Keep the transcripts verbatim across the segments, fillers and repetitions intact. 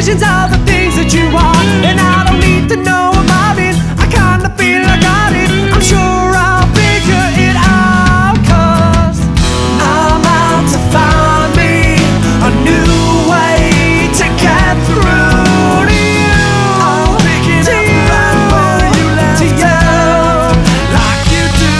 visions of the things that you are, and I don't need to know about it. I kinda feel I got it. I'm sure I'll figure it out, 'cause I'm out to find me a new way to get through to you. I'm picking up right where you left to you, like you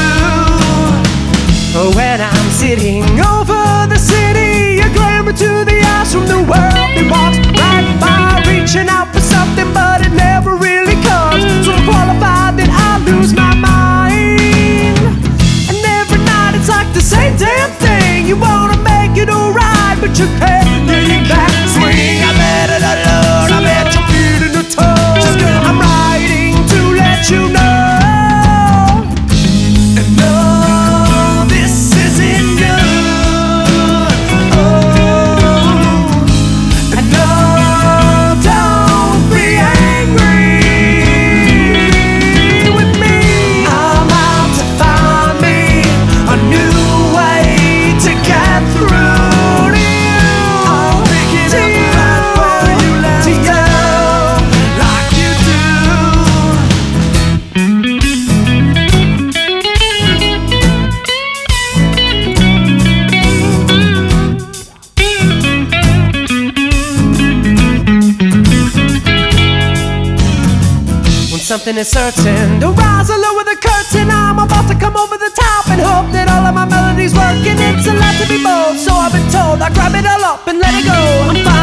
do. When I'm sitting over the city, you clamor to the eyes from the world that walks right by, reaching out for something, but it never really comes. So qualified that I lose my mind, and every night it's like the same damn thing. You wanna make it alright, but you can't get it back. Swing, I bet it alone, I bet you're feeling the tone. I'm writing to let you know. Something is certain, to rise or lower the curtain. I'm about to come over the top and hope that all of my melodies work, and it's a lot to be bold, so I've been told. I grab it all up and let it go. I'm